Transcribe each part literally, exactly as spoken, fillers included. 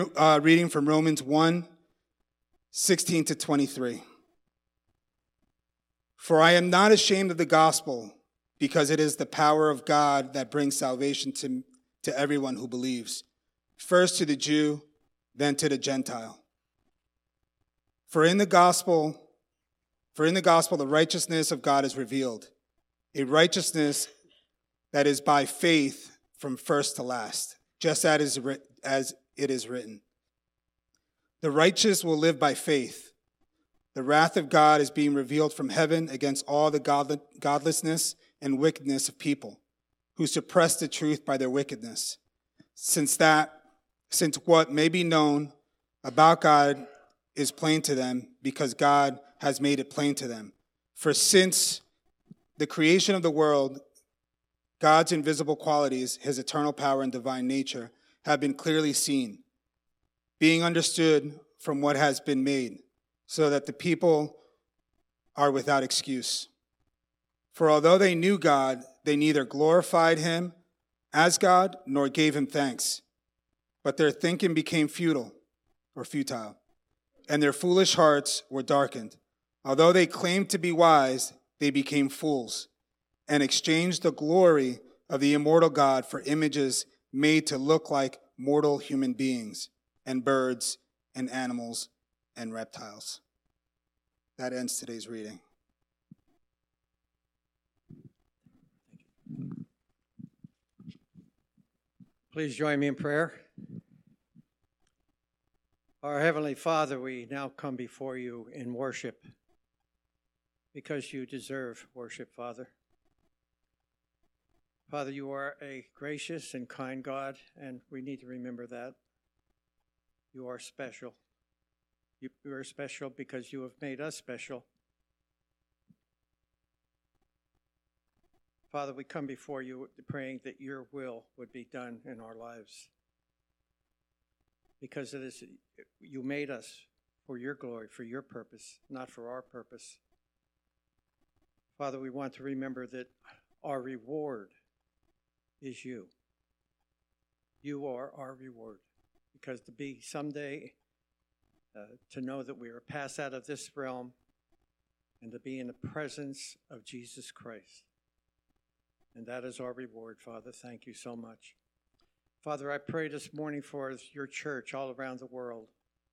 Uh, reading from Romans one, sixteen to twenty-three. For I am not ashamed of the gospel, because it is the power of God that brings salvation to, to everyone who believes, first to the Jew, then to the Gentile. For in the gospel, for in the gospel the righteousness of God is revealed, a righteousness that is by faith from first to last, just as as it is written. The righteous will live by faith. The wrath of God is being revealed from heaven against all the godl- godlessness and wickedness of people who suppress the truth by their wickedness. Since that, since what may be known about God is plain to them, because God has made it plain to them. For since the creation of the world, God's invisible qualities, his eternal power and divine nature, have been clearly seen, being understood from what has been made, so that the people are without excuse. For although they knew God, they neither glorified him as God nor gave him thanks, but their thinking became futile or futile, and their foolish hearts were darkened. Although they claimed to be wise, they became fools, and exchanged the glory of the immortal God for images made to look like mortal human beings, and birds, and animals, and reptiles. That ends today's reading. Please join me in prayer. Our Heavenly Father, we now come before you in worship because you deserve worship, Father. Father, you are a gracious and kind God, and we need to remember that. You are special. You are special because you have made us special. Father, we come before you praying that your will would be done in our lives. Because it is you made us for your glory, for your purpose, not for our purpose. Father, we want to remember that our reward is you. You are our reward. Because to be someday, uh, to know that we are passed out of this realm and to be in the presence of Jesus Christ. And that is our reward, Father. Thank you so much. Father, I pray this morning for your church all around the world.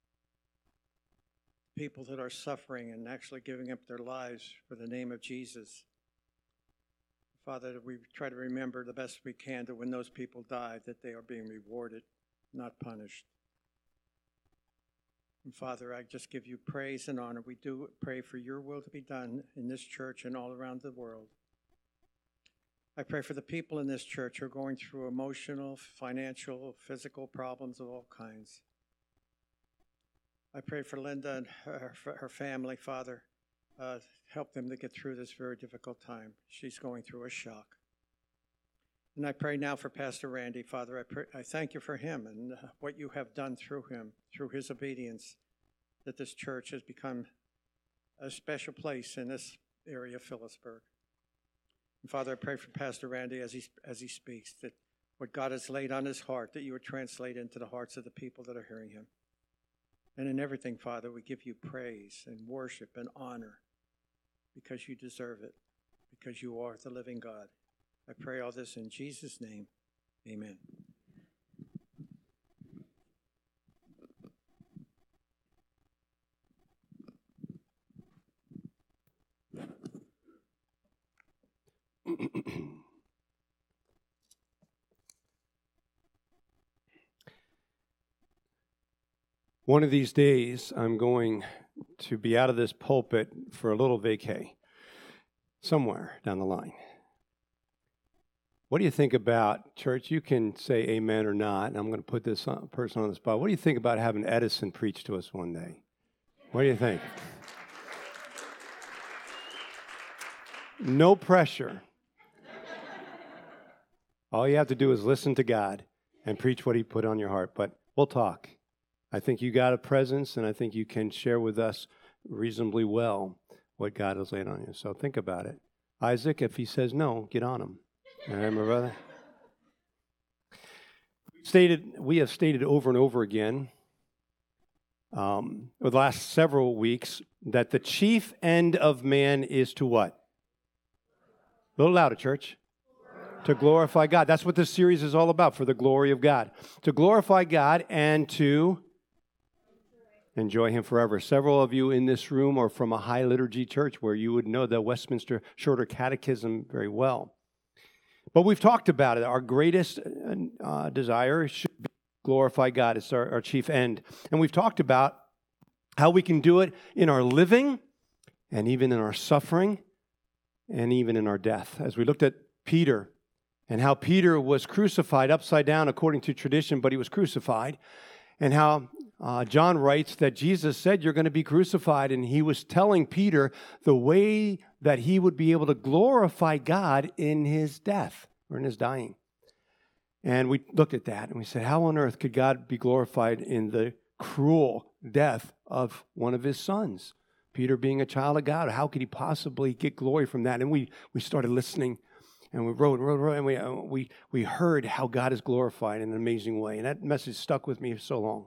People that are suffering and actually giving up their lives for the name of Jesus. Father, we try to remember the best we can that when those people die, that they are being rewarded, not punished. And Father, I just give you praise and honor. We do pray for your will to be done in this church and all around the world. I pray for the people in this church who are going through emotional, financial, physical problems of all kinds. I pray for Linda and her, her family, Father. Uh, help them to get through this very difficult time. She's going through a shock. And I pray now for Pastor Randy, Father. I, pray, I thank you for him and what you have done through him, through his obedience, that this church has become a special place in this area of Phillipsburg. And Father, I pray for Pastor Randy as he as he speaks, that what God has laid on his heart, that you would translate into the hearts of the people that are hearing him. And in everything, Father, we give you praise and worship and honor because you deserve it, because you are the living God. I pray all this in Jesus' name. Amen. One of these days, I'm going to be out of this pulpit for a little vacay somewhere down the line. What do you think about, church? You can say amen or not, and I'm going to put this person on the spot. What do you think about having Edison preach to us one day? What do you think? No pressure. All you have to do is listen to God and preach what he put on your heart, but we'll talk. I think you got a presence, and I think you can share with us reasonably well what God has laid on you. So think about it. Isaac, if he says no, get on him. All right, my brother? Stated, we have stated over and over again um, over the last several weeks that the chief end of man is to what? A little louder, church. To glorify God. That's what this series is all about, for the glory of God. To glorify God and to enjoy Him forever. Several of you in this room are from a high liturgy church where you would know the Westminster Shorter Catechism very well. But we've talked about it. Our greatest uh, desire should be to glorify God. It's our, our chief end. And we've talked about how we can do it in our living and even in our suffering and even in our death. As we looked at Peter and how Peter was crucified upside down according to tradition, but he was crucified, and how uh, John writes that Jesus said, you're going to be crucified, and he was telling Peter the way that he would be able to glorify God in his death or in his dying. And we looked at that, and we said, how on earth could God be glorified in the cruel death of one of his sons? Peter being a child of God, how could he possibly get glory from that? And we, we started listening. And we wrote and wrote, wrote, and we, uh, we, we heard how God is glorified in an amazing way. And that message stuck with me so long.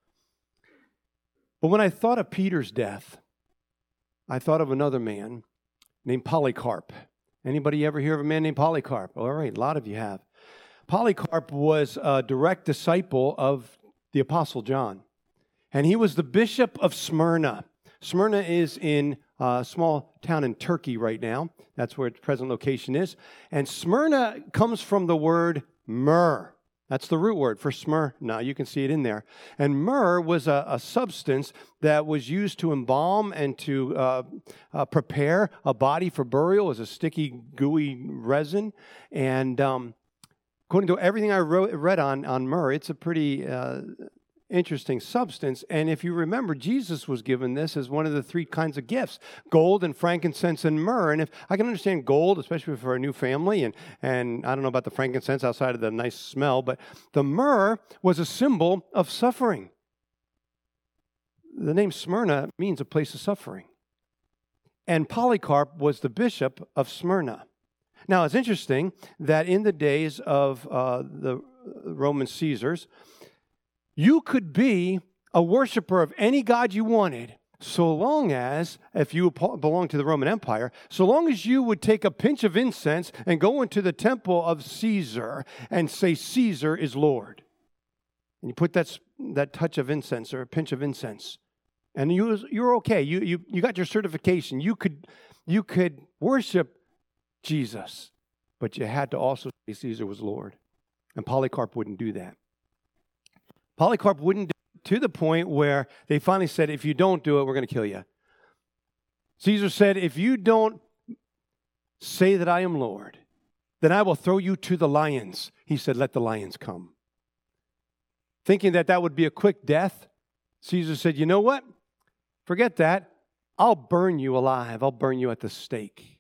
But when I thought of Peter's death, I thought of another man named Polycarp. Anybody ever hear of a man named Polycarp? All right, a lot of you have. Polycarp was a direct disciple of the Apostle John. And he was the bishop of Smyrna. Smyrna is in a small town in Turkey right now. That's where its present location is. And Smyrna comes from the word myrrh. That's the root word for Smyrna. You can see it in there. And myrrh was a, a substance that was used to embalm and to uh, uh, prepare a body for burial. It was a sticky, gooey resin. And um, according to everything I wrote, read on, on myrrh, it's a pretty uh, interesting substance. And if you remember, Jesus was given this as one of the three kinds of gifts: gold and frankincense and myrrh. And if I can understand gold, especially for a new family, and and I don't know about the frankincense outside of the nice smell, but the myrrh was a symbol of suffering. The name Smyrna means a place of suffering. And Polycarp was the bishop of Smyrna. Now, it's interesting that in the days of uh, the Roman Caesars, you could be a worshiper of any god you wanted, so long as, if you belonged to the Roman Empire, so long as you would take a pinch of incense and go into the temple of Caesar and say, Caesar is Lord. And you put that, that touch of incense or a pinch of incense, and you, you're okay. You, you, you got your certification. You could, you could worship Jesus, but you had to also say Caesar was Lord. And Polycarp wouldn't do that. Polycarp wouldn't do it to the point where they finally said, if you don't do it, we're going to kill you. Caesar said, if you don't say that I am Lord, then I will throw you to the lions. He said, let the lions come. Thinking that that would be a quick death, Caesar said, you know what? Forget that. I'll burn you alive. I'll burn you at the stake.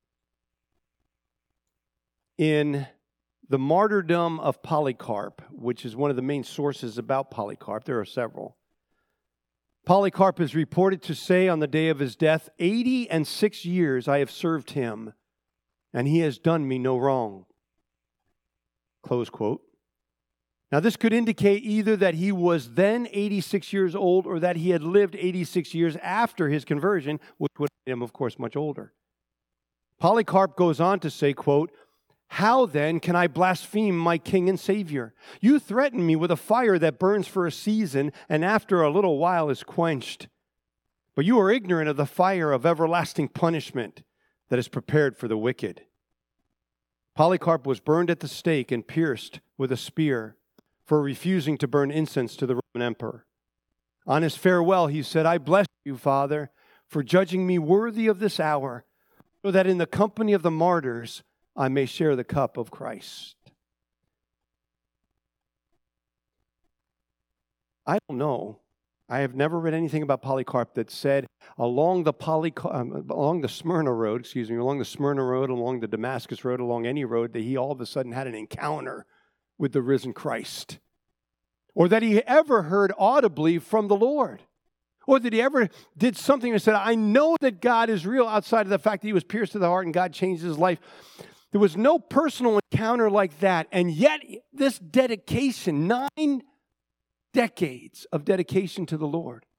In the martyrdom of Polycarp, which is one of the main sources about Polycarp, there are several. Polycarp is reported to say on the day of his death, eighty and six years I have served him, and he has done me no wrong. Close quote. Now, this could indicate either that he was then eighty-six years old or that he had lived eighty-six years after his conversion, which would make him, of course, much older. Polycarp goes on to say, quote, how then can I blaspheme my King and Savior? You threaten me with a fire that burns for a season and after a little while is quenched. But you are ignorant of the fire of everlasting punishment that is prepared for the wicked. Polycarp was burned at the stake and pierced with a spear for refusing to burn incense to the Roman emperor. On his farewell, he said, I bless you, Father, for judging me worthy of this hour, so that in the company of the martyrs I may share the cup of Christ. I don't know. I have never read anything about Polycarp that said along the Polycarp, um, along the Smyrna road, excuse me, along the Smyrna road, along the Damascus road, along any road, that he all of a sudden had an encounter with the risen Christ, or that he ever heard audibly from the Lord, or that he ever did something and said, I know that God is real, outside of the fact that he was pierced to the heart and God changed his life. There was no personal encounter like that. And yet this dedication, nine decades of dedication to the Lord,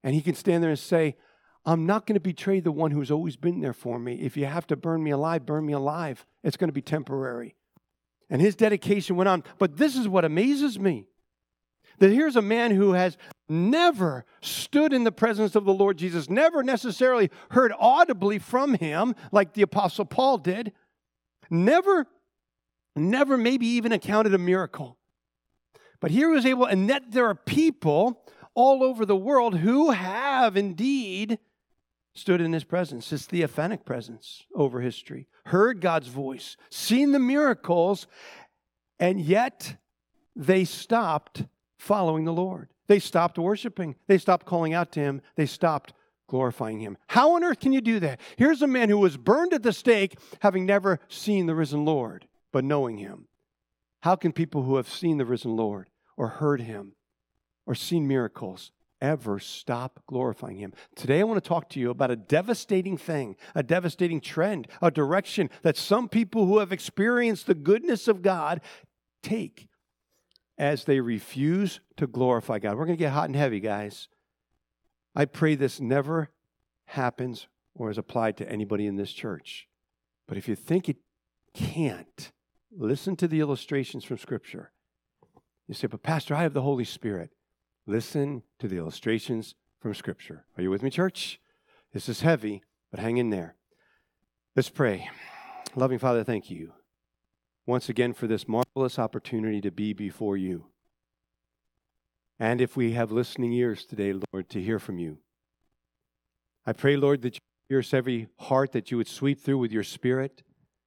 And he can stand there and say, I'm not going to betray the one who's always been there for me. If you have to burn me alive, burn me alive. It's going to be temporary. And his dedication went on. But this is what amazes me. That here's a man who has never stood in the presence of the Lord Jesus, never necessarily heard audibly from him like the Apostle Paul did, never, never maybe even encountered a miracle. But here he was able, and yet there are people all over the world who have indeed stood in his presence, his theophanic presence over history, heard God's voice, seen the miracles, and yet they stopped following the Lord. They stopped worshiping. They stopped calling out to him. They stopped glorifying him. How on earth can you do that? Here's a man who was burned at the stake, having never seen the risen Lord, but knowing him. How can people who have seen the risen Lord or heard him or seen miracles ever stop glorifying him? Today I want to talk to you about a devastating thing, a devastating trend, a direction that some people who have experienced the goodness of God take as they refuse to glorify God. We're going to get hot and heavy, guys. I pray this never happens or is applied to anybody in this church. But if you think it can't, listen to the illustrations from Scripture. You say, but Pastor, I have the Holy Spirit. Listen to the illustrations from Scripture. Are you with me, church? This is heavy, but hang in there. Let's pray. Loving Father, thank you once again for this marvelous opportunity to be before you. And if we have listening ears today, Lord, to hear from you. I pray, Lord, that you pierce every heart, that you would sweep through with your Spirit.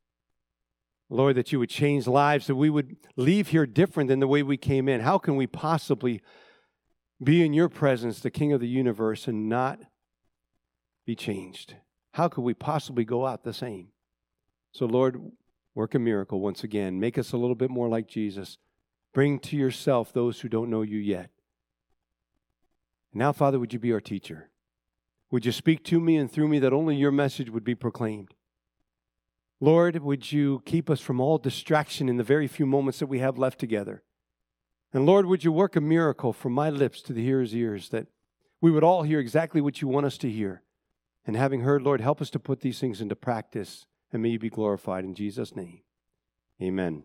Lord, that you would change lives, that we would leave here different than the way we came in. How can we possibly be in your presence, the King of the universe, and not be changed? How could we possibly go out the same? So, Lord, work a miracle once again. Make us a little bit more like Jesus. Bring to yourself those who don't know you yet. Now, Father, would you be our teacher? Would you speak to me and through me that only your message would be proclaimed? Lord, would you keep us from all distraction in the very few moments that we have left together? And Lord, would you work a miracle from my lips to the hearer's ears, that we would all hear exactly what you want us to hear. And having heard, Lord, help us to put these things into practice, and may you be glorified in Jesus' name. Amen.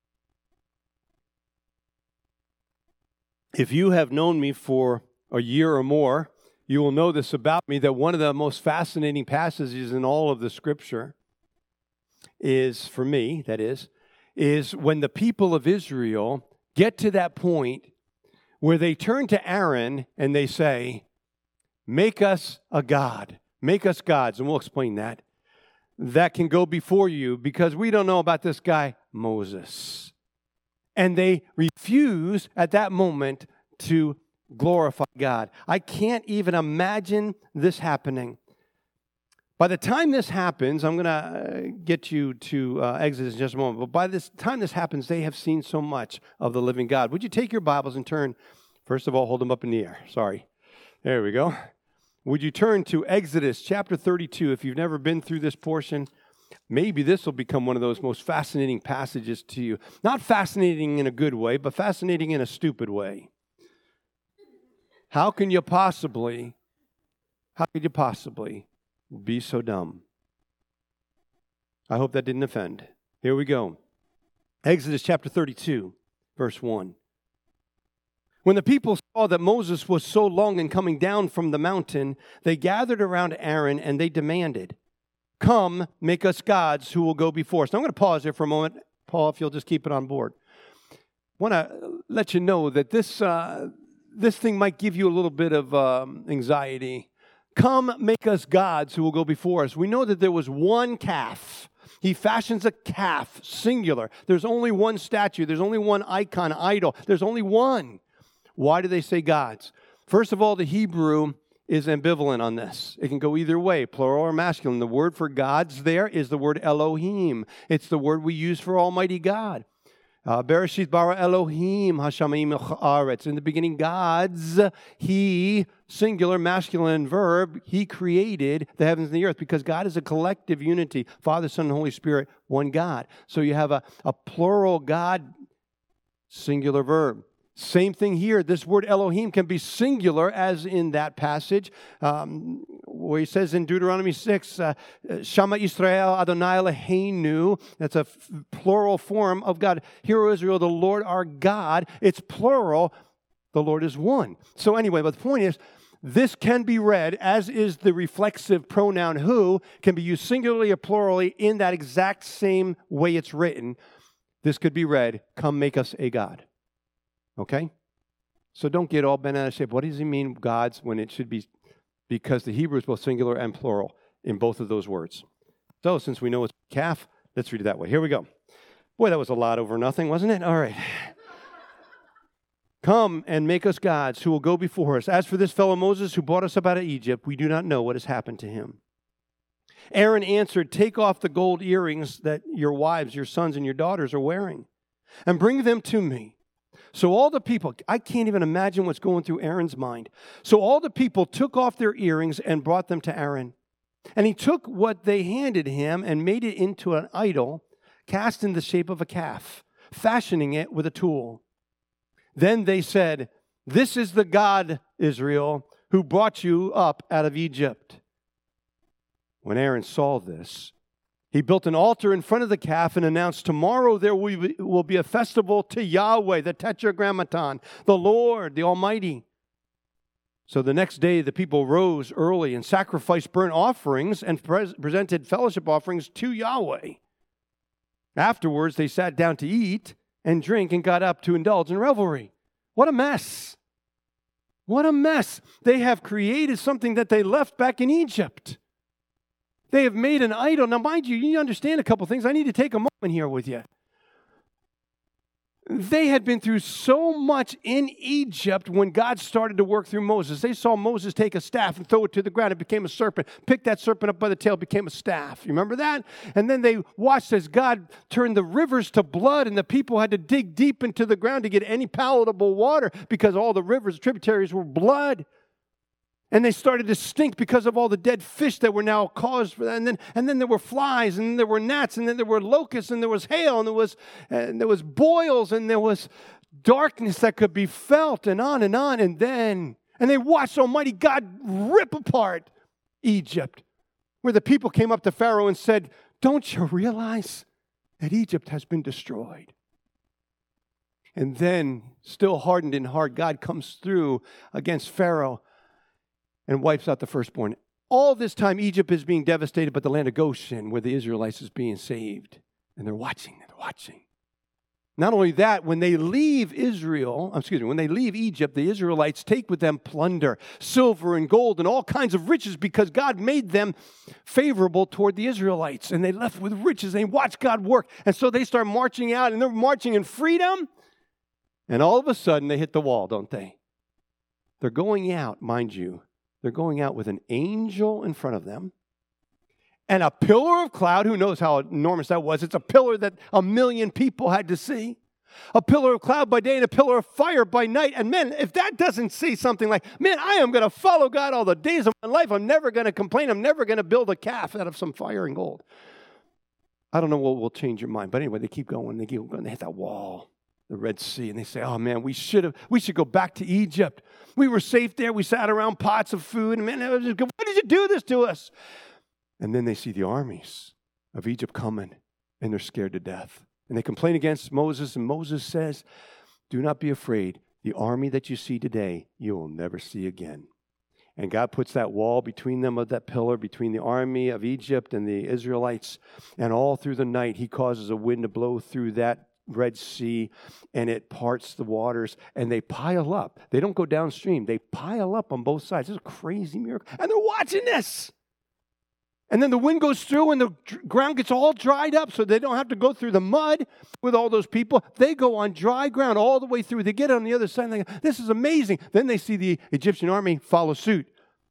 If you have known me for a year or more, you will know this about me, that one of the most fascinating passages in all of the Scripture is, for me, that is, is when the people of Israel get to that point where they turn to Aaron and they say, make us a god, make us gods, and we'll explain that, that can go before you, because we don't know about this guy, Moses. And they refuse at that moment to glorify God. I can't even imagine this happening. By the time this happens, I'm going to get you to uh, Exodus in just a moment, but by this time this happens, they have seen so much of the living God. Would you take your Bibles and turn, first of all, hold them up in the air. Sorry. There we go. Would you turn to Exodus chapter thirty-two? If you've never been through this portion, maybe this will become one of those most fascinating passages to you. Not fascinating in a good way, but fascinating in a stupid way. How can you possibly, how could you possibly be so dumb? I hope that didn't offend. Here we go. Exodus chapter thirty-two, verse one. When the people saw that Moses was so long in coming down from the mountain, they gathered around Aaron and they demanded, come, make us gods who will go before us. Now I'm going to pause here for a moment. Paul, if you'll just keep it on board. I want to let you know that this, uh, this thing might give you a little bit of um, anxiety. Come, make us gods who will go before us. We know that there was one calf. He fashions a calf, singular. There's only one statue. There's only one icon, idol. There's only one. Why do they say gods? First of all, the Hebrew is ambivalent on this. It can go either way, plural or masculine. The word for gods there is the word Elohim. It's the word we use for Almighty God. Uh, Bereshit bara Elohim hashamayim haaretz. In the beginning, gods, he, singular, masculine verb, he created the heavens and the earth, because God is a collective unity. Father, Son, and Holy Spirit, one God. So you have a, a plural God, singular verb. Same thing here. This word Elohim can be singular, as in that passage, um, where he says in Deuteronomy six, uh, Shama Yisrael Adonai Eloheinu. That's a f- plural form of God. Hear, O Israel, the Lord our God. It's plural. The Lord is one. So anyway, but the point is, this can be read, as is the reflexive pronoun who, can be used singularly or plurally in that exact same way it's written. This could be read, come make us a God. Okay? So don't get all bent out of shape. What does he mean, gods, when it should be, because the Hebrew is both singular and plural in both of those words. So since we know it's calf, let's read it that way. Here we go. Boy, that was a lot over nothing, wasn't it? All right. Come and make us gods who will go before us. As for this fellow Moses who brought us up out of Egypt, we do not know what has happened to him. Aaron answered, take off the gold earrings that your wives, your sons, and your daughters are wearing, and bring them to me. So all the people, I can't even imagine what's going through Aaron's mind. So all the people took off their earrings and brought them to Aaron. And he took what they handed him and made it into an idol cast in the shape of a calf, fashioning it with a tool. Then they said, this is the God, Israel, who brought you up out of Egypt. When Aaron saw this, he built an altar in front of the calf and announced, tomorrow there will be a festival to Yahweh, the Tetragrammaton, the Lord, the Almighty. So the next day the people rose early and sacrificed burnt offerings and pre- presented fellowship offerings to Yahweh. Afterwards they sat down to eat and drink and got up to indulge in revelry. What a mess. What a mess. They have created something that they left back in Egypt. They have made an idol. Now, mind you, you need to understand a couple things. I need to take a moment here with you. They had been through so much in Egypt when God started to work through Moses. They saw Moses take a staff and throw it to the ground. It became a serpent. Pick that serpent up by the tail. It became a staff. You remember that? And then they watched as God turned the rivers to blood, and the people had to dig deep into the ground to get any palatable water because all the rivers, tributaries were blood. And they started to stink because of all the dead fish that were now caused for that. And then, and then there were flies, and then there were gnats, and then there were locusts, and there was hail, and there was, and there was boils, and there was darkness that could be felt, and on and on. And then, and they watched Almighty God rip apart Egypt, where the people came up to Pharaoh and said, don't you realize that Egypt has been destroyed? And then, still hardened in heart, God comes through against Pharaoh and wipes out the firstborn. All this time, Egypt is being devastated, but the land of Goshen, where the Israelites is being saved. And they're watching, they're watching. Not only that, when they leave Israel, excuse me, when they leave Egypt, the Israelites take with them plunder, silver and gold, and all kinds of riches because God made them favorable toward the Israelites. And they left with riches. They watched God work. And so they start marching out, and they're marching in freedom. And all of a sudden, they hit the wall, don't they? They're going out, mind you. They're going out with an angel in front of them and a pillar of cloud. Who knows how enormous that was? It's a pillar that a million people had to see. A pillar of cloud by day and a pillar of fire by night. And man, if that doesn't say something like, man, I am going to follow God all the days of my life. I'm never going to complain. I'm never going to build a calf out of some fire and gold. I don't know what will change your mind. But anyway, they keep going. They keep going. They hit that wall, the Red Sea, and they say, oh man, we should have, we should go back to Egypt. We were safe there. We sat around pots of food. And man, it was just good. Why did you do this to us? And then they see the armies of Egypt coming, and they're scared to death. And they complain against Moses, and Moses says, do not be afraid. The army that you see today, you will never see again. And God puts that wall between them, of that pillar, between the army of Egypt and the Israelites. And all through the night, he causes a wind to blow through that Red Sea, and it parts the waters, and they pile up. They don't go downstream. They pile up on both sides. It's a crazy miracle. And they're watching this. And then the wind goes through, and the ground gets all dried up, so they don't have to go through the mud with all those people. They go on dry ground all the way through. They get on the other side, and they go, this is amazing. Then they see the Egyptian army follow suit.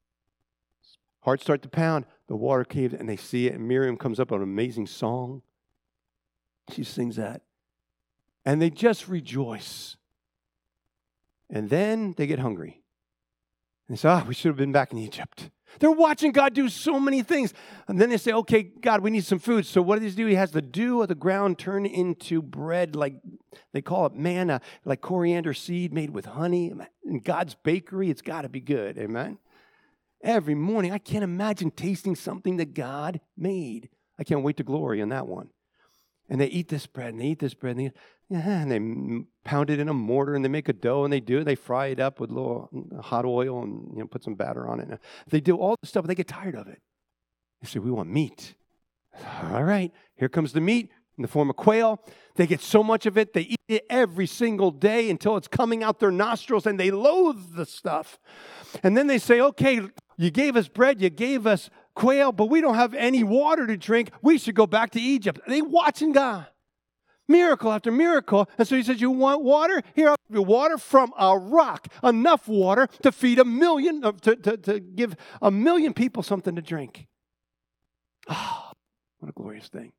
Hearts start to pound. The water caves, and they see it, and Miriam comes up with an amazing song. She sings that. And they just rejoice. And then they get hungry. And they say, ah, we should have been back in Egypt. They're watching God do so many things. And then they say, okay, God, we need some food. So what does he do? He has the dew of the ground turn into bread, like they call it manna, like coriander seed made with honey. In God's bakery, it's got to be good. Amen? Every morning, I can't imagine tasting something that God made. I can't wait to glory on that one. And they eat this bread, and they eat this bread, and they, yeah, and they pound it in a mortar, and they make a dough, and they do. They fry it up with a little hot oil and, you know, put some batter on it. And they do all this stuff, but they get tired of it. They say, we want meat. All right, here comes the meat in the form of quail. They get so much of it, they eat it every single day until it's coming out their nostrils, and they loathe the stuff. And then they say, okay, you gave us bread, you gave us quail, but we don't have any water to drink. We should go back to Egypt. They watching God. Miracle after miracle. And so he says, you want water? Here, I'll give you water from a rock. Enough water to feed a million, to, to, to give a million people something to drink. Ah, oh, what a glorious thing.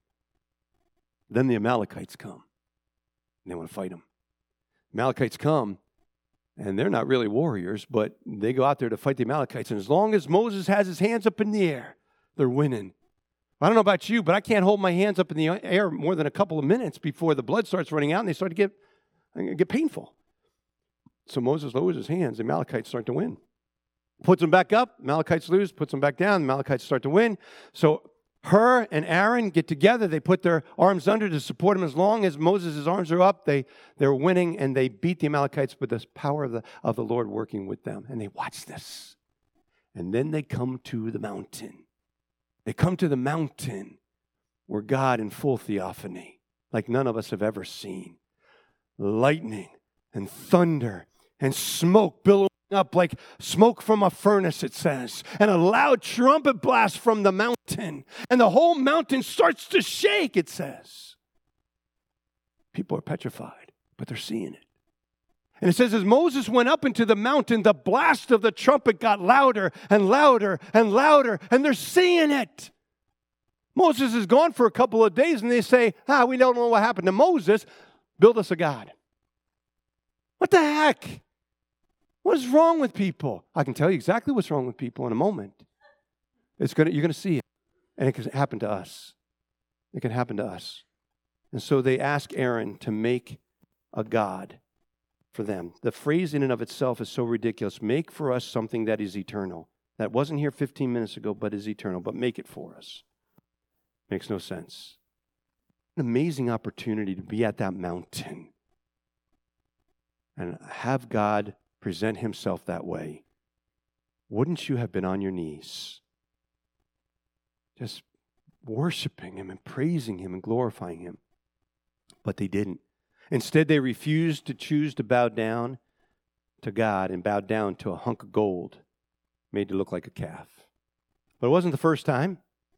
Then the Amalekites come. And they want to fight them. Amalekites come. And they're not really warriors, but they go out there to fight the Amalekites. And as long as Moses has his hands up in the air, they're winning. I don't know about you, but I can't hold my hands up in the air more than a couple of minutes before the blood starts running out and they start to get, get painful. So Moses lowers his hands. The Amalekites start to win. Puts them back up. Amalekites lose. Puts them back down. The Amalekites start to win. So Hur and Aaron get together. They put their arms under to support him. As long as Moses' arms are up, they, they're winning, and they beat the Amalekites with the power of the, of the Lord working with them. And they watch this. And then they come to the mountain. They come to the mountain where God in full theophany, like none of us have ever seen, lightning and thunder and smoke billowing up like smoke from a furnace, it says, and a loud trumpet blast from the mountain, and the whole mountain starts to shake, it says. People are petrified, but they're seeing it. And it says, as Moses went up into the mountain, the blast of the trumpet got louder and louder and louder, and they're seeing it. Moses is gone for a couple of days, and they say, ah, we don't know what happened to Moses. Build us a god. What the heck? What is wrong with people? I can tell you exactly what's wrong with people in a moment. It's gonna, you're going to see it. And it can happen to us. It can happen to us. And so they ask Aaron to make a god for them. The phrase in and of itself is so ridiculous. Make for us something that is eternal. That wasn't here fifteen minutes ago, but is eternal. But make it for us. Makes no sense. An amazing opportunity to be at that mountain and have God present himself that way. Wouldn't you have been on your knees, just worshiping him and praising him and glorifying him? But they didn't. Instead, they refused to choose to bow down to God and bow down to a hunk of gold made to look like a calf. But it wasn't the first time.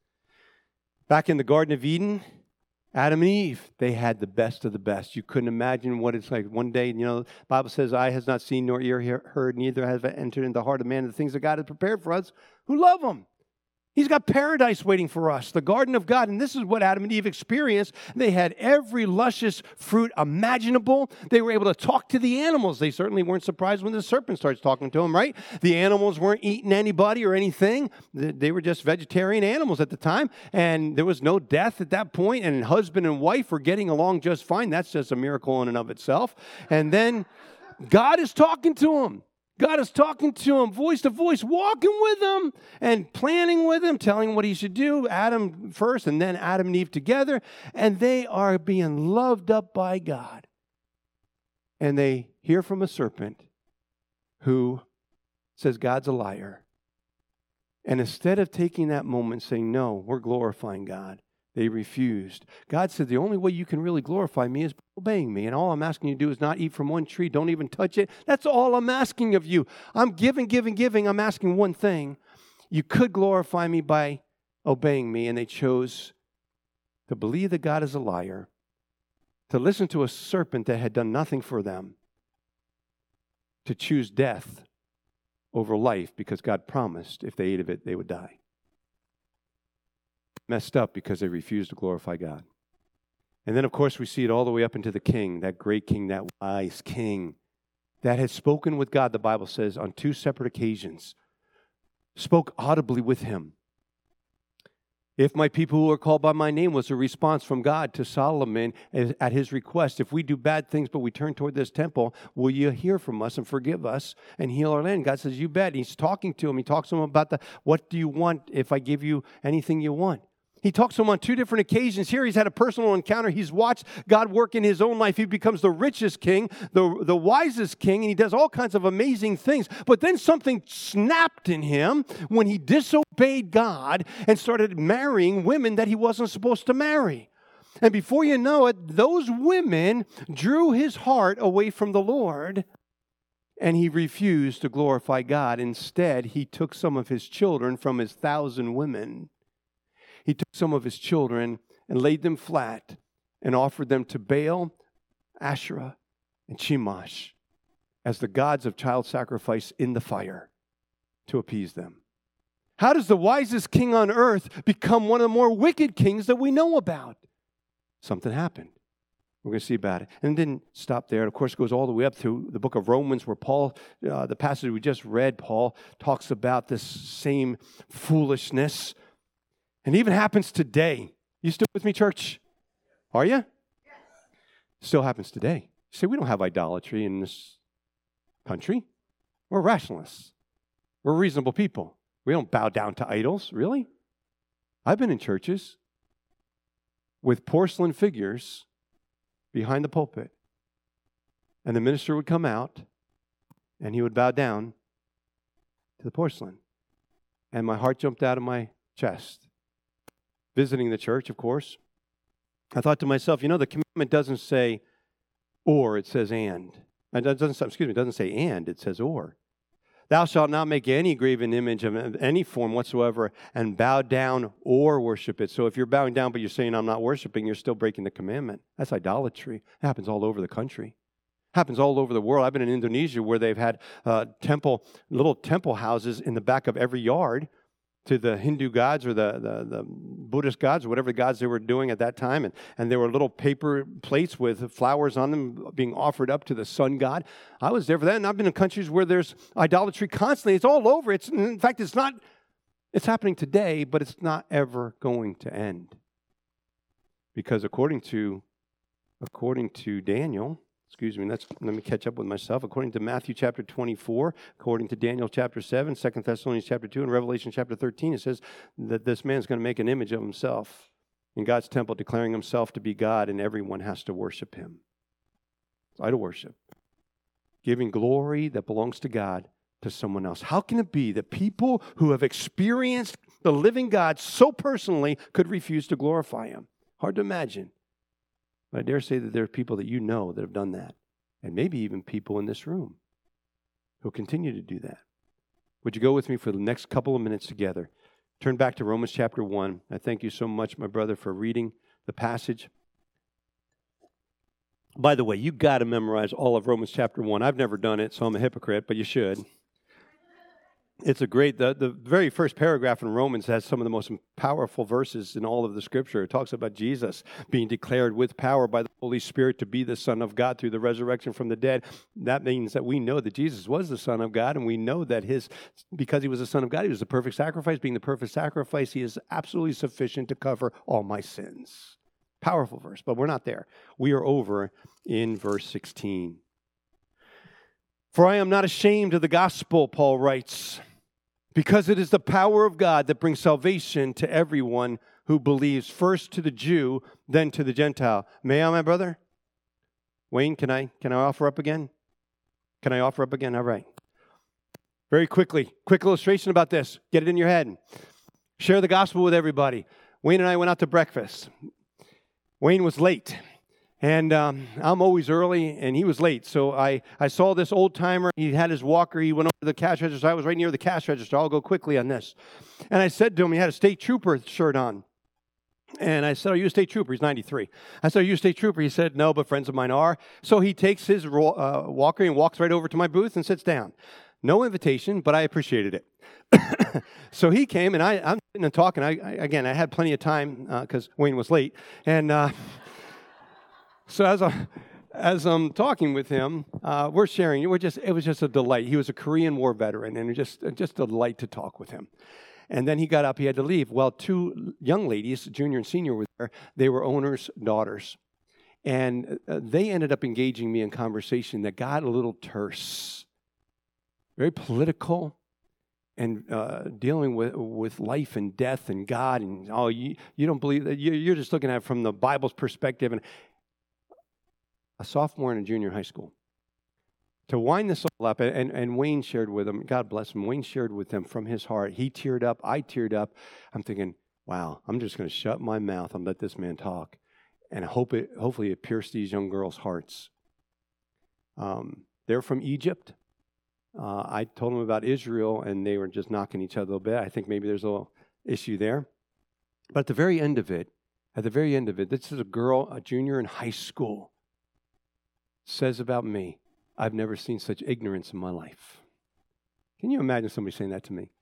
Back in the Garden of Eden, Adam and Eve, they had the best of the best. You couldn't imagine what it's like. One day, you know, the Bible says, eye has not seen nor ear heard, neither has entered into the heart of man the things that God has prepared for us who love him. He's got paradise waiting for us, the garden of God. And this is what Adam and Eve experienced. They had every luscious fruit imaginable. They were able to talk to the animals. They certainly weren't surprised when the serpent starts talking to them, right? The animals weren't eating anybody or anything. They were just vegetarian animals at the time. And there was no death at that point. And husband and wife were getting along just fine. That's just a miracle in and of itself. And then God is talking to them. God is talking to him, voice to voice, walking with him and planning with him, telling him what he should do. Adam first and then Adam and Eve together. And they are being loved up by God. And they hear from a serpent who says God's a liar. And instead of taking that moment saying, no, we're glorifying God, they refused. God said, the only way you can really glorify me is by obeying me. And all I'm asking you to do is not eat from one tree. Don't even touch it. That's all I'm asking of you. I'm giving, giving, giving. I'm asking one thing. You could glorify me by obeying me. And they chose to believe that God is a liar, to listen to a serpent that had done nothing for them, to choose death over life because God promised if they ate of it, they would die. Messed up because they refused to glorify God. And then, of course, we see it all the way up into the king, that great king, that wise king that had spoken with God, the Bible says, on two separate occasions. spoke audibly with him. If my people who are called by my name was a response from God to Solomon at his request. If we do bad things but we turn toward this temple, will you hear from us and forgive us and heal our land? God says, you bet. He's talking to him. He talks to him about the, what do you want if I give you anything you want? He talks to him on two different occasions. Here he's had a personal encounter. He's watched God work in his own life. He becomes the richest king, the, the wisest king, and he does all kinds of amazing things. But then something snapped in him when he disobeyed God and started marrying women that he wasn't supposed to marry. And before you know it, those women drew his heart away from the Lord, and he refused to glorify God. Instead, he took some of his children from his thousand women. He took some of his children and laid them flat and offered them to Baal, Asherah, and Chemosh as the gods of child sacrifice in the fire to appease them. How does the wisest king on earth become one of the more wicked kings that we know about? Something happened. We're going to see about it. And it didn't stop there. And of course, it goes all the way up to the book of Romans where Paul, uh, the passage we just read, Paul talks about this same foolishness. And it even happens today. You still with me, church? Are you? Yes. Still happens today. You say, we don't have idolatry in this country. We're rationalists. We're reasonable people. We don't bow down to idols. Really? I've been in churches with porcelain figures behind the pulpit. And the minister would come out and he would bow down to the porcelain. And my heart jumped out of my chest. Visiting the church, of course, I thought to myself, you know, the commandment doesn't say or, it says and. It doesn't, excuse me, it doesn't say and, it says or. Thou shalt not make any graven image of any form whatsoever and bow down or worship it. So if you're bowing down but you're saying I'm not worshiping, you're still breaking the commandment. That's idolatry. It happens all over the country. It happens all over the world. I've been in Indonesia where they've had uh, temple, little temple houses in the back of every yard to the Hindu gods or the, the, the Buddhist gods, or whatever gods they were doing at that time. And, and there were little paper plates with flowers on them being offered up to the sun god. I was there for that, and I've been in countries where there's idolatry constantly. It's all over. It's in fact, it's not, it's happening today, but it's not ever going to end. Because according to, according to Daniel, Excuse me, let's, let me catch up with myself. According to Matthew chapter twenty-four, according to Daniel chapter seven, Second Thessalonians chapter two, and Revelation chapter thirteen, it says that this man's going to make an image of himself in God's temple, declaring himself to be God, and everyone has to worship him. It's idol worship. Giving glory that belongs to God to someone else. How can it be that people who have experienced the living God so personally could refuse to glorify him? Hard to imagine. But I dare say that there are people that you know that have done that. And maybe even people in this room who continue to do that. Would you go with me for the next couple of minutes together? Turn back to Romans chapter one. I thank you so much, my brother, for reading the passage. By the way, you got to memorize all of Romans chapter one. I've never done it, so I'm a hypocrite, but you should. It's a great, the, the very first paragraph in Romans has some of the most powerful verses in all of the Scripture. It talks about Jesus being declared with power by the Holy Spirit to be the Son of God through the resurrection from the dead. That means that we know that Jesus was the Son of God, and we know that his, because he was the Son of God, he was the perfect sacrifice. Being the perfect sacrifice, he is absolutely sufficient to cover all my sins. Powerful verse, but we're not there. We are over in verse sixteen. For I am not ashamed of the gospel, Paul writes, because it is the power of God that brings salvation to everyone who believes, first to the Jew, then to the Gentile. May I, my brother? Wayne, can I can I offer up again? Can I offer up again? All right. Very quickly, quick illustration about this. Get it in your head. Share the gospel with everybody. Wayne and I went out to breakfast. Wayne was late. And um, I'm always early, and he was late. So I, I saw this old-timer. He had his walker. He went over to the cash register. I was right near the cash register. I'll go quickly on this. And I said to him, he had a state trooper shirt on. And I said, are you a state trooper? He's ninety-three. I said, are you a state trooper? He said, no, but friends of mine are. So he takes his uh, walker and walks right over to my booth and sits down. No invitation, but I appreciated it. So he came, and I, I'm sitting and talking. I, I, again, I had plenty of time because uh, Wayne was late. And... Uh, So as, I, as I'm talking with him, uh, we're sharing. We're just, it was just a delight. He was a Korean War veteran, and it was just, just a delight to talk with him. And then he got up, he had to leave. Well, two young ladies, junior and senior, were there. They were owners' daughters. And uh, they ended up engaging me in conversation that got a little terse, very political, and uh, dealing with, with life and death and God. And, oh, you, you don't believe that. You're just looking at it from the Bible's perspective. And a sophomore and a junior in high school. To wind this all up, and, and Wayne shared with him, God bless him, Wayne shared with them from his heart. He teared up, I teared up. I'm thinking, wow, I'm just going to shut my mouth and let this man talk. And hope it, hopefully it pierced these young girls' hearts. Um, they're from Egypt. Uh, I told them about Israel, and they were just knocking each other a little bit. I think maybe there's a little issue there. But at the very end of it, at the very end of it, this is a girl, a junior in high school, says about me, I've never seen such ignorance in my life. Can you imagine somebody saying that to me?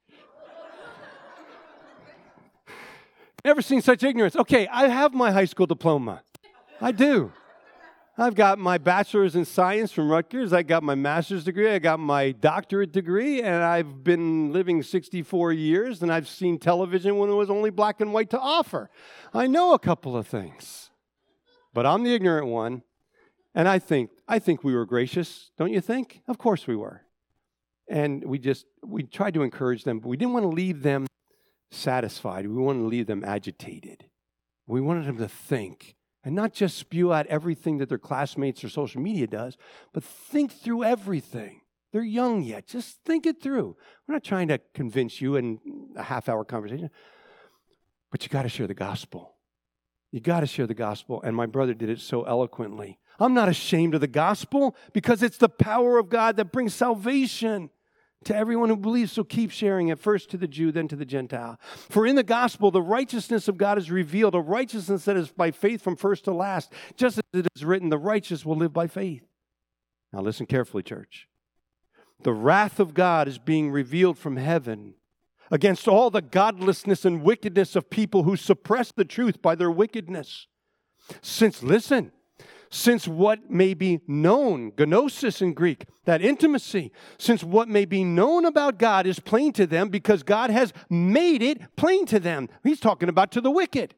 Never seen such ignorance. Okay, I have my high school diploma. I do. I've got my bachelor's in science from Rutgers. I got my master's degree. I got my doctorate degree. And I've been living sixty-four years, and I've seen television when it was only black and white to offer. I know a couple of things. But I'm the ignorant one. And I think I think we were gracious, don't you think? Of course we were. And we just, we tried to encourage them, but we didn't want to leave them satisfied. We wanted to leave them agitated. We wanted them to think and not just spew out everything that their classmates or social media does, but think through everything. They're young yet. Just think it through. We're not trying to convince you in a half-hour conversation, but you got to share the gospel. You got to share the gospel, and my brother did it so eloquently. I'm not ashamed of the gospel because it's the power of God that brings salvation to everyone who believes, so keep sharing it, first to the Jew, then to the Gentile. For in the gospel, the righteousness of God is revealed, a righteousness that is by faith from first to last, just as it is written, the righteous will live by faith. Now listen carefully, church. The wrath of God is being revealed from heaven against all the godlessness and wickedness of people who suppress the truth by their wickedness. Since, listen, since what may be known, gnosis in Greek, that intimacy, since what may be known about God is plain to them because God has made it plain to them. He's talking about to the wicked.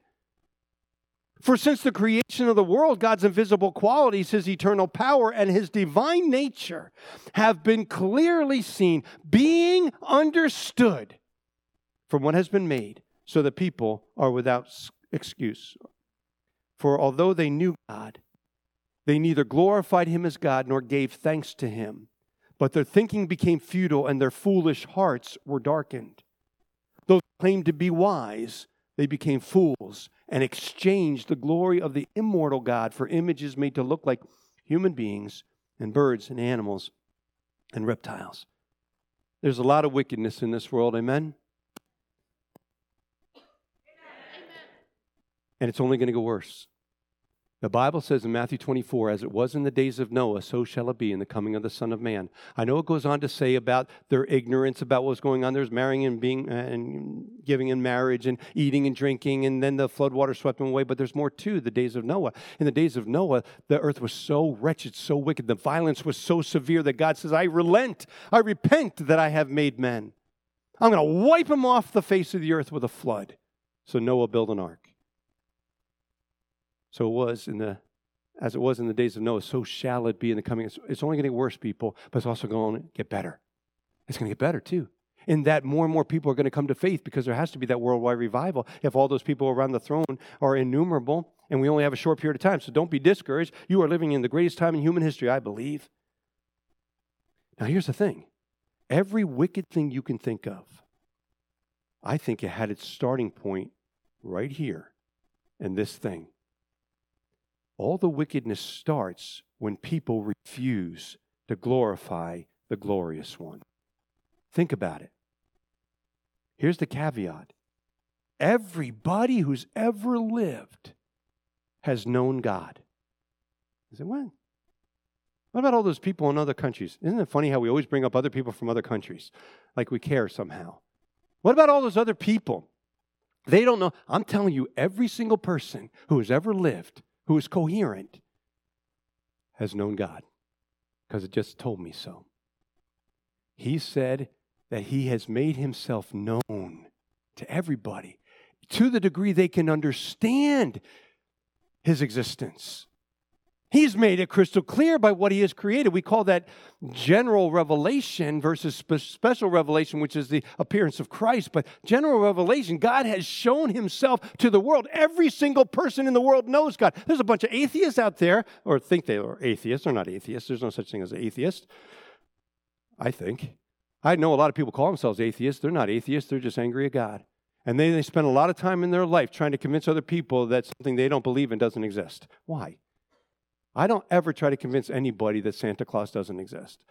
For since the creation of the world, God's invisible qualities, His eternal power, and His divine nature have been clearly seen, being understood from what has been made, so that people are without excuse. For although they knew God, they neither glorified Him as God nor gave thanks to Him, but their thinking became futile and their foolish hearts were darkened. Those who claimed to be wise, they became fools and exchanged the glory of the immortal God for images made to look like human beings and birds and animals and reptiles. There's a lot of wickedness in this world, amen? And it's only going to go worse. The Bible says in Matthew twenty-four, as it was in the days of Noah, so shall it be in the coming of the Son of Man. I know it goes on to say about their ignorance about what's going on. There's marrying and being and giving in marriage and eating and drinking, and then the floodwater swept them away. But there's more to the days of Noah. In the days of Noah, the earth was so wretched, so wicked. The violence was so severe that God says, I relent. I repent that I have made men. I'm going to wipe them off the face of the earth with a flood. So Noah built an ark. So it was in the, as it was in the days of Noah, so shall it be in the coming. It's, it's only going to get worse, people, but it's also going to get better. It's going to get better, too. In that more and more people are going to come to faith because there has to be that worldwide revival if all those people around the throne are innumerable and we only have a short period of time. So don't be discouraged. You are living in the greatest time in human history, I believe. Now, here's the thing. Every wicked thing you can think of, I think it had its starting point right here in this thing. All the wickedness starts when people refuse to glorify the glorious one. Think about it. Here's the caveat. Everybody who's ever lived has known God. You say, what? What about all those people in other countries? Isn't it funny how we always bring up other people from other countries? Like we care somehow. What about all those other people? They don't know. I'm telling you, every single person who has ever lived, who is coherent, has known God, because it just told me so. He said that he has made himself known to everybody to the degree they can understand his existence. He's made it crystal clear by what he has created. We call that general revelation versus spe- special revelation, which is the appearance of Christ. But general revelation, God has shown himself to the world. Every single person in the world knows God. There's a bunch of atheists out there, or think they are atheists. They're not atheists. There's no such thing as an atheist, I think. I know a lot of people call themselves atheists. They're not atheists. They're just angry at God. And they, they spend a lot of time in their life trying to convince other people that something they don't believe in doesn't exist. Why? I don't ever try to convince anybody that Santa Claus doesn't exist.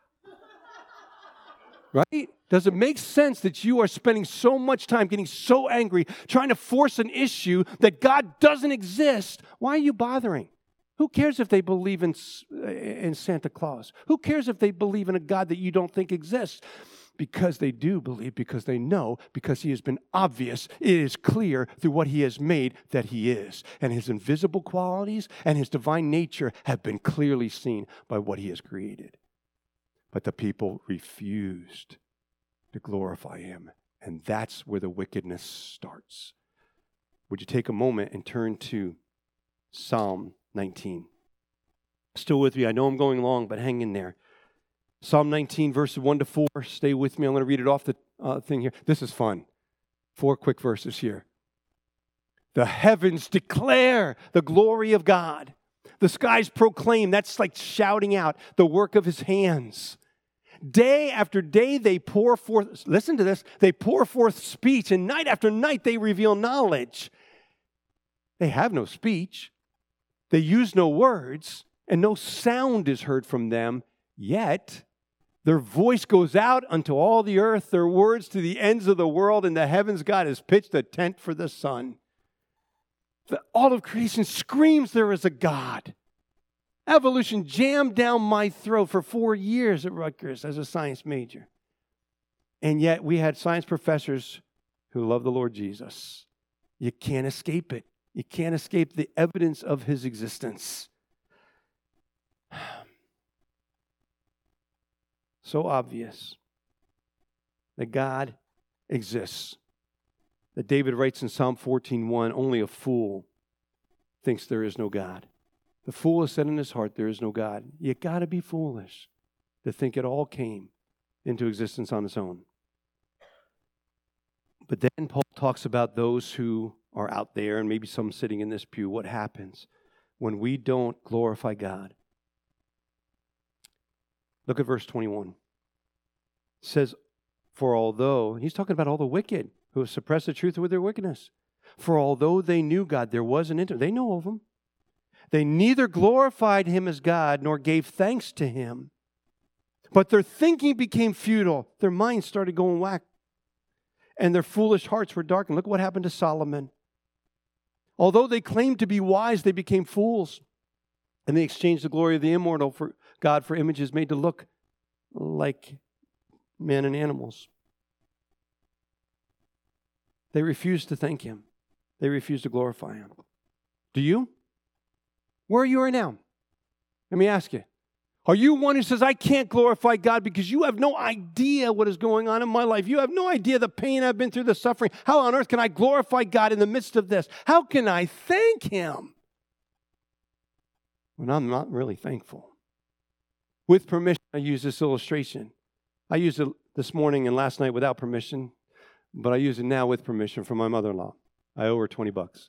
Right? Does it make sense that you are spending so much time getting so angry, trying to force an issue that God doesn't exist? Why are you bothering? Who cares if they believe in, in Santa Claus? Who cares if they believe in a God that you don't think exists? Because they do believe, because they know, because he has been obvious. It is clear through what he has made that he is. And his invisible qualities and his divine nature have been clearly seen by what he has created. But the people refused to glorify him. And that's where the wickedness starts. Would you take a moment and turn to Psalm nineteen? Still with me. I know I'm going long, but hang in there. Psalm nineteen, verses one to four. Stay with me. I'm going to read it off the uh, thing here. This is fun. Four quick verses here. The heavens declare the glory of God. The skies proclaim. That's like shouting out the work of his hands. Day after day they pour forth, listen to this, they pour forth speech, and night after night they reveal knowledge. They have no speech. They use no words, and no sound is heard from them. Yet their voice goes out unto all the earth, their words to the ends of the world. In the heavens God has pitched a tent for the sun. The, all of creation screams there is a God. Evolution jammed down my throat for four years at Rutgers as a science major. And yet we had science professors who love the Lord Jesus. You can't escape it. You can't escape the evidence of his existence. So obvious that God exists. That David writes in Psalm fourteen one, only a fool thinks there is no God. The fool has said in his heart, there is no God. You got to be foolish to think it all came into existence on its own. But then Paul talks about those who are out there, and maybe some sitting in this pew. What happens when we don't glorify God? Look at verse twenty-one. It says, for although, he's talking about all the wicked who have suppressed the truth with their wickedness. For although they knew God, there was an inter. They know of him. They neither glorified him as God nor gave thanks to him. But their thinking became futile. Their minds started going whack. And their foolish hearts were darkened. Look what happened to Solomon. Although they claimed to be wise, they became fools. And they exchanged the glory of the immortal for God for images made to look like men and animals. They refused to thank him. They refused to glorify him. Do you? Where are you right now? Let me ask you. Are you one who says, I can't glorify God because you have no idea what is going on in my life? You have no idea the pain I've been through, the suffering. How on earth can I glorify God in the midst of this? How can I thank him when I'm not really thankful? With permission, I use this illustration. I used it this morning and last night without permission, but I use it now with permission from my mother-in-law. I owe her twenty bucks.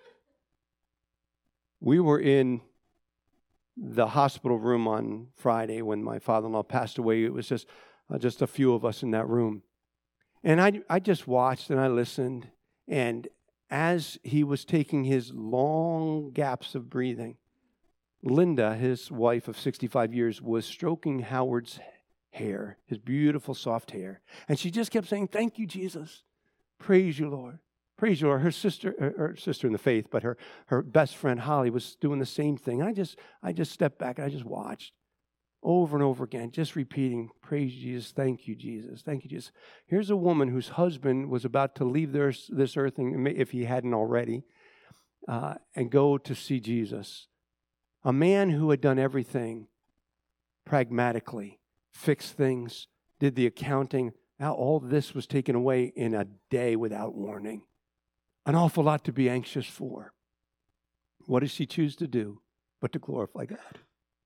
We were in the hospital room on Friday when my father-in-law passed away. It was just uh, just a few of us in that room. And I, I just watched and I listened. And as he was taking his long gaps of breathing, Linda, his wife of sixty-five years, was stroking Howard's hair, his beautiful soft hair. And she just kept saying, thank you, Jesus. Praise you, Lord. Praise you, Lord. Her sister, her, her sister in the faith, but her, her best friend, Holly, was doing the same thing. And I just, I just stepped back and I just watched over and over again, just repeating, praise Jesus, thank you, Jesus, thank you, Jesus. Here's a woman whose husband was about to leave this, this earth, and if he hadn't already, uh, and go to see Jesus. A man who had done everything pragmatically, fixed things, did the accounting. Now all this was taken away in a day without warning. An awful lot to be anxious for. What does she choose to do but to glorify God?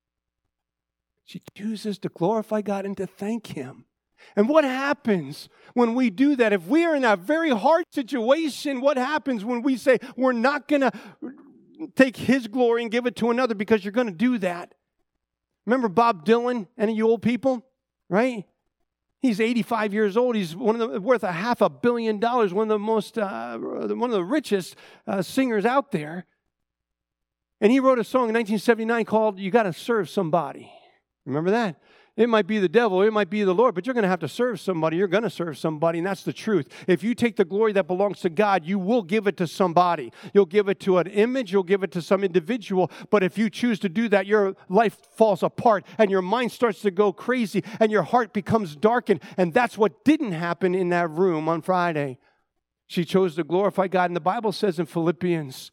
She chooses to glorify God and to thank Him. And what happens when we do that? If we are in a very hard situation, what happens when we say we're not going to take His glory and give it to another because you're going to do that? Remember Bob Dylan, any of you old people, right? He's eighty-five years old. He's one of the, worth a half a billion dollars, one of the most, uh, one of the richest uh, singers out there. And he wrote a song in nineteen seventy-nine called "You Got to Serve Somebody." Remember that? It might be the devil, it might be the Lord, but you're going to have to serve somebody. You're going to serve somebody, and that's the truth. If you take the glory that belongs to God, you will give it to somebody. You'll give it to an image, you'll give it to some individual, but if you choose to do that, your life falls apart, and your mind starts to go crazy, and your heart becomes darkened, and that's what didn't happen in that room on Friday. She chose to glorify God, and the Bible says in Philippians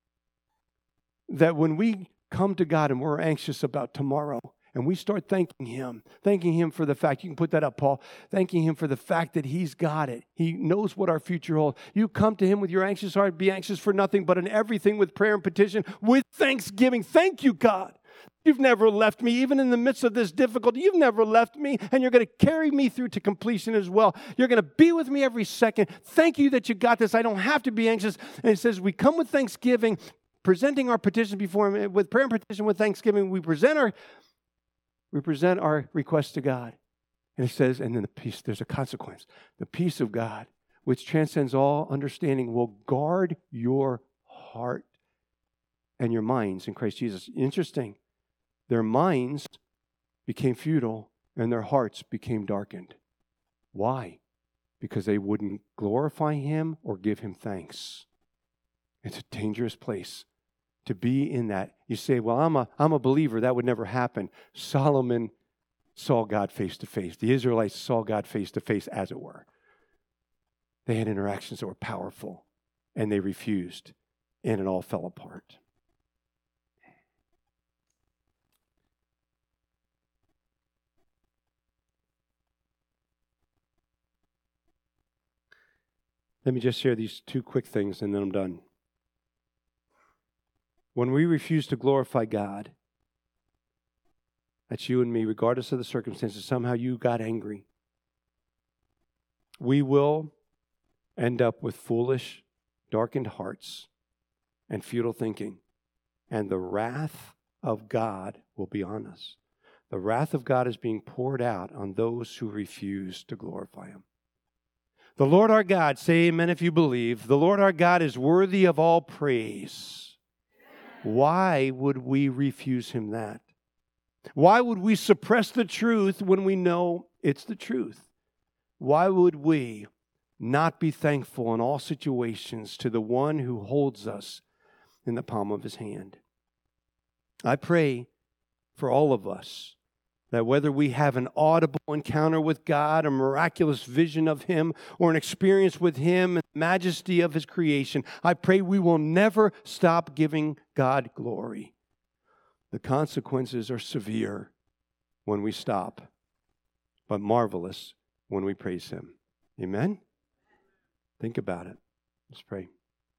that when we come to God and we're anxious about tomorrow, and we start thanking Him, thanking Him for the fact, you can put that up, Paul, thanking Him for the fact that He's got it. He knows what our future holds. You come to Him with your anxious heart, be anxious for nothing, but in everything with prayer and petition, with thanksgiving. Thank you, God. You've never left me, even in the midst of this difficulty. You've never left me, and you're going to carry me through to completion as well. You're going to be with me every second. Thank you that you got this. I don't have to be anxious. And it says we come with thanksgiving, presenting our petition before Him, with prayer and petition, with thanksgiving. We present our We present our request to God. And it says, and then the peace, there's a consequence. The peace of God, which transcends all understanding, will guard your heart and your minds in Christ Jesus. Interesting. Their minds became futile and their hearts became darkened. Why? Because they wouldn't glorify Him or give Him thanks. It's a dangerous place to be in that. You say, well, I'm a, I'm a believer. That would never happen. Solomon saw God face to face. The Israelites saw God face to face, as it were. They had interactions that were powerful, and they refused, and it all fell apart. Let me just share these two quick things, and then I'm done. When we refuse to glorify God, that's you and me, regardless of the circumstances, somehow you got angry, we will end up with foolish, darkened hearts and futile thinking. And the wrath of God will be on us. The wrath of God is being poured out on those who refuse to glorify Him. The Lord our God, say amen if you believe, the Lord our God is worthy of all praise. Why would we refuse Him that? Why would we suppress the truth when we know it's the truth? Why would we not be thankful in all situations to the one who holds us in the palm of His hand? I pray for all of us that whether we have an audible encounter with God, a miraculous vision of Him, or an experience with Him and the majesty of His creation, I pray we will never stop giving God glory. The consequences are severe when we stop, but marvelous when we praise Him. Amen? Think about it. Let's pray.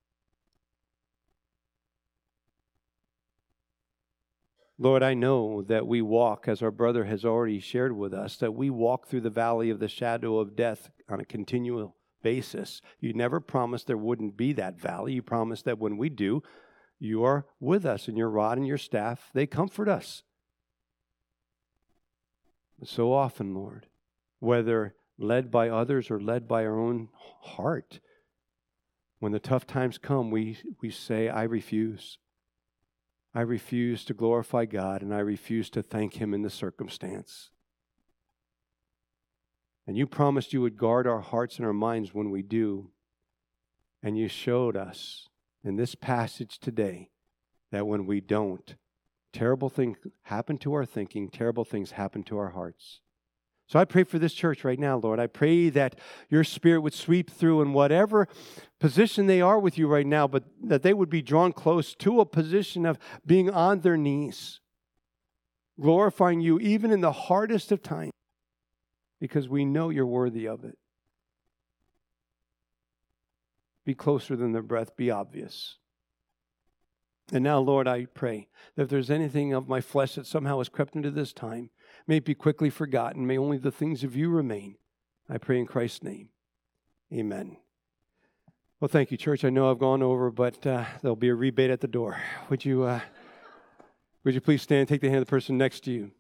Lord, I know that we walk, as our brother has already shared with us, that we walk through the valley of the shadow of death on a continual basis. You never promised there wouldn't be that valley. You promised that when we do, you are with us, and your rod and your staff, they comfort us. But so often, Lord, whether led by others or led by our own heart, when the tough times come, we, we say, I refuse. I refuse to glorify God, and I refuse to thank Him in the circumstance. And you promised you would guard our hearts and our minds when we do. And you showed us in this passage today that when we don't, terrible things happen to our thinking, terrible things happen to our hearts. So I pray for this church right now, Lord. I pray that your Spirit would sweep through in whatever position they are with you right now, but that they would be drawn close to a position of being on their knees, glorifying you even in the hardest of times, because we know you're worthy of it. Be closer than their breath, be obvious. And now, Lord, I pray that if there's anything of my flesh that somehow has crept into this time, may it be quickly forgotten. May only the things of you remain. I pray in Christ's name. Amen. Well, thank you, church. I know I've gone over, but uh, there'll be a rebate at the door. Would you, uh, would you please stand and take the hand of the person next to you?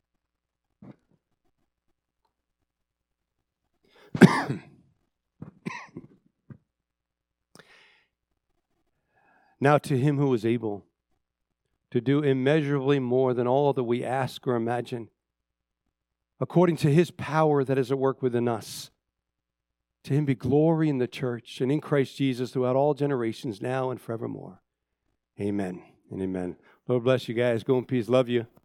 Now to him who is able to do immeasurably more than all that we ask or imagine, according to his power that is at work within us, to him be glory in the church and in Christ Jesus throughout all generations, now and forevermore. Amen and amen. Lord bless you guys. Go in peace. Love you.